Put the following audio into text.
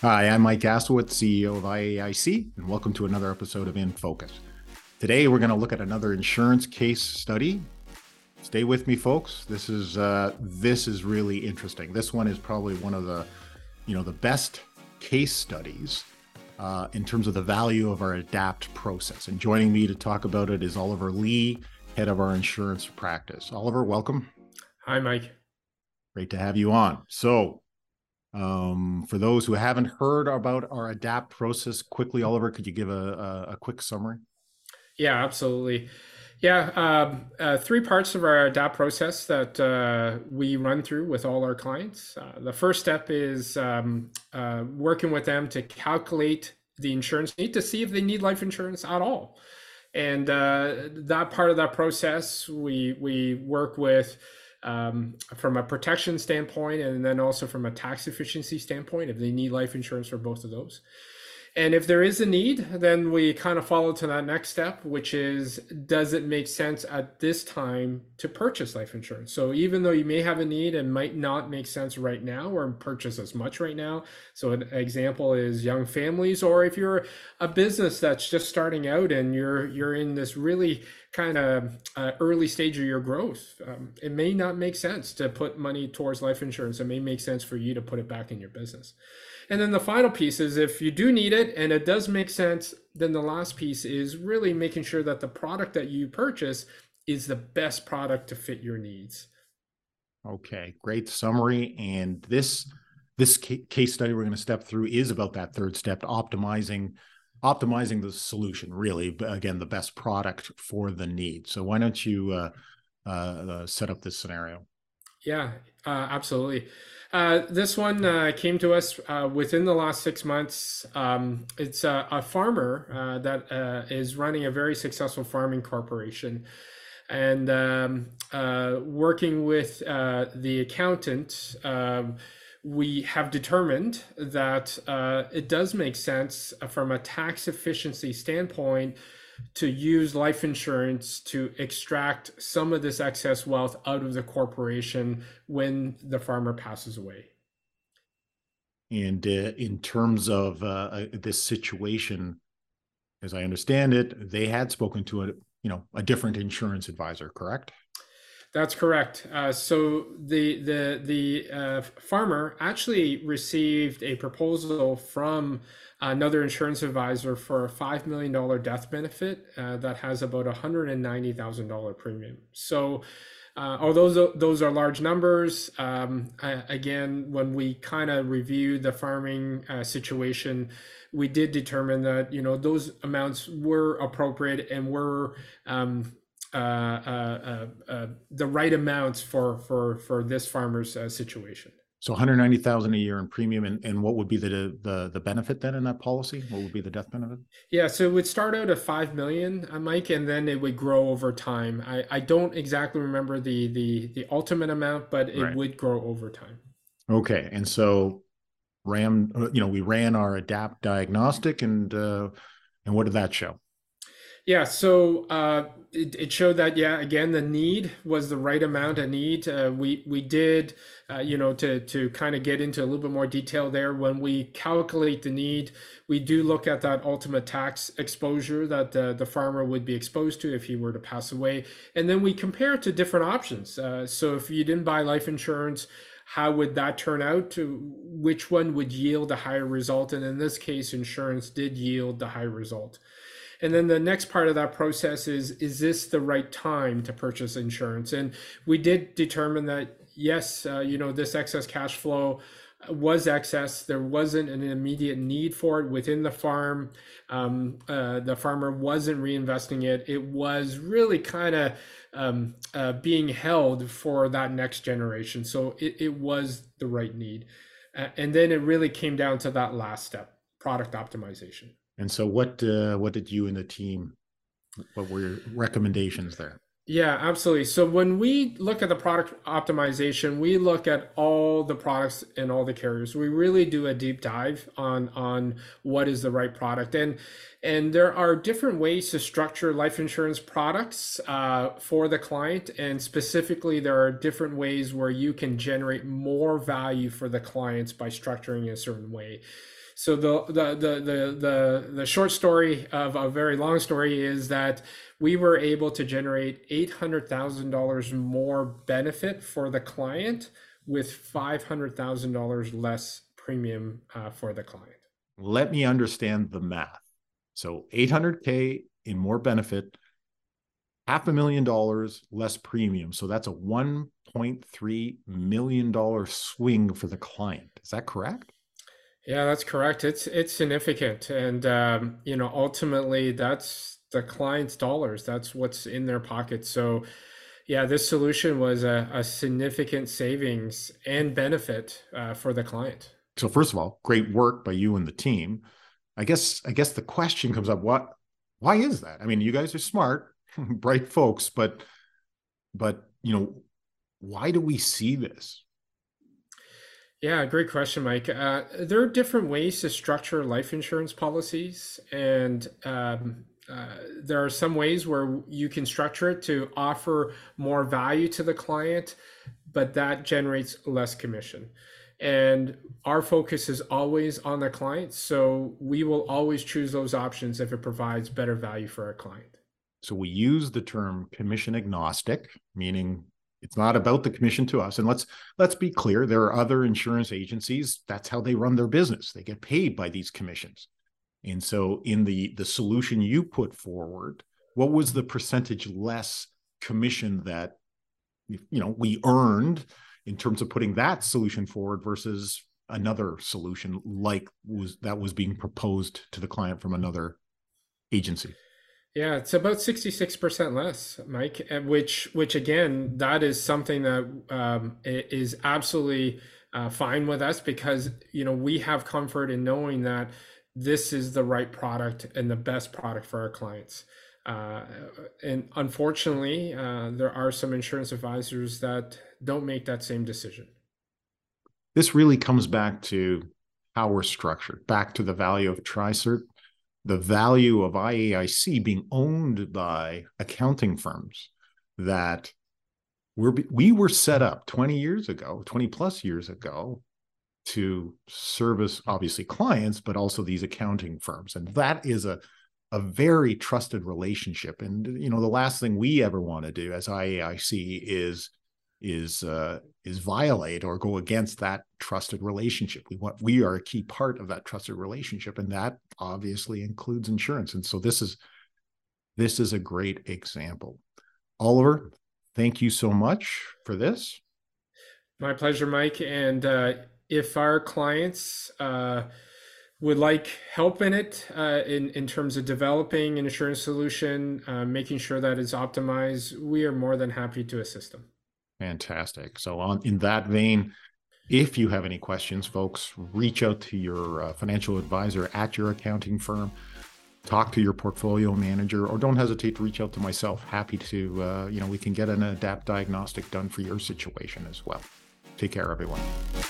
Hi, I'm Mike Aslowitz, CEO of IAIC, and welcome to another episode of In Focus. Today, we're going to look at another insurance case study. Stay with me, folks. This is really interesting. This one is probably one of the best case studies in terms of the value of our ADAPT process. And joining me to talk about it is Oliver Lee, head of our insurance practice. Oliver, welcome. Hi, Mike. Great to have you on. So, for those who haven't heard about our ADAPT process, quickly, Oliver, could you give a quick summary? Yeah, absolutely. Yeah, three parts of our ADAPT process that we run through with all our clients. The first step is working with them to calculate the insurance need to see if they need life insurance at all. And that part of that process, we work with from a protection standpoint and then also from a tax efficiency standpoint, if they need life insurance for both of those. And if there is a need, then we kind of follow to that next step, which is, does it make sense at this time to purchase life insurance? So even though you may have a need and might not make sense right now or purchase as much right now. So an example is young families, or if you're a business that's just starting out and you're in this really kind of early stage of your growth, it may not make sense to put money towards life insurance. It may make sense for you to put it back in your business. And then the final piece is, if you do need it and it does make sense, then the last piece is really making sure that the product that you purchase is the best product to fit your needs. Okay, great summary. And this case study we're going to step through is about that third step, optimizing the solution. Really, again, the best product for the need. So why don't you set up this scenario? Yeah, absolutely. This one came to us within the last 6 months. It's a farmer that is running a very successful farming corporation, and working with the accountant, we have determined that it does make sense from a tax efficiency standpoint to use life insurance to extract some of this excess wealth out of the corporation when the farmer passes away. And in terms of this situation, as I understand it, they had spoken to a different insurance advisor, correct? That's correct. So the farmer actually received a proposal from another insurance advisor for a $5 million death benefit that has about $190,000 premium. So although those are large numbers, again, when we kind of review the farming situation, we did determine that those amounts were appropriate and were the right amounts for this farmer's situation. So 190,000 a year in premium, and what would be the benefit then in that policy? What would be the death benefit? Yeah, so it would start out at 5 million, Mike, and then it would grow over time. I don't exactly remember the ultimate amount, but it Right. would grow over time. Okay, and so we ran our ADAPT diagnostic, and what did that show? Yeah, so it showed that, yeah, again, the need was the right amount of need. We did, to kind of get into a little bit more detail there. When we calculate the need, we do look at that ultimate tax exposure that the farmer would be exposed to if he were to pass away, and then we compare it to different options. So if you didn't buy life insurance, how would that turn out? To which one would yield a higher result? And in this case, insurance did yield the high result. And then the next part of that process is this the right time to purchase insurance? And we did determine that, yes, this excess cash flow was excess. There wasn't an immediate need for it within the farm. The farmer wasn't reinvesting it. It was really kind of being held for that next generation. So it was the right need. And then it really came down to that last step, product optimization. And so what did you and the team, what were your recommendations there? Yeah, absolutely. So when we look at the product optimization, we look at all the products and all the carriers. We really do a deep dive on what is the right product, and there are different ways to structure life insurance products for the client, and specifically, there are different ways where you can generate more value for the clients by structuring a certain way. So the short story of a very long story is that we were able to generate $800,000 more benefit for the client with $500,000 less premium for the client. Let me understand the math. So 800K in more benefit, $500,000 less premium. So that's a $1.3 million swing for the client. Is that correct? Yeah, that's correct. It's significant, and ultimately, that's the client's dollars. That's what's in their pocket. So, yeah, this solution was a significant savings and benefit for the client. So first of all, great work by you and the team. I guess the question comes up: why is that? I mean, you guys are smart, bright folks, but why do we see this? Yeah, great question, Mike. There are different ways to structure life insurance policies, and there are some ways where you can structure it to offer more value to the client, but that generates less commission. And our focus is always on the client, so we will always choose those options if it provides better value for our client. So we use the term commission agnostic, meaning it's not about the commission to us. And let's be clear, there are other insurance agencies, that's how they run their business. They get paid by these commissions. And so in the solution you put forward, what was the percentage less commission that we earned in terms of putting that solution forward versus another solution that was being proposed to the client from another agency? Yeah, it's about 66% less, Mike, which again, that is something that is absolutely fine with us because, we have comfort in knowing that this is the right product and the best product for our clients. And unfortunately, there are some insurance advisors that don't make that same decision. This really comes back to how we're structured, back to the value of TriCert, the value of IAIC being owned by accounting firms that we were set up 20 plus years ago to service obviously clients, but also these accounting firms. And that is a very trusted relationship. And, the last thing we ever want to do as IAIC is violate or go against that trusted relationship. We are a key part of that trusted relationship, and that obviously includes insurance. And so this is a great example. Oliver, thank you so much for this. My pleasure, Mike. And if our clients would like help in it, in terms of developing an insurance solution, making sure that it's optimized, we are more than happy to assist them. Fantastic. So in that vein, if you have any questions, folks, reach out to your financial advisor at your accounting firm, talk to your portfolio manager, or don't hesitate to reach out to myself. Happy to, we can get an ADAPT diagnostic done for your situation as well. Take care, everyone.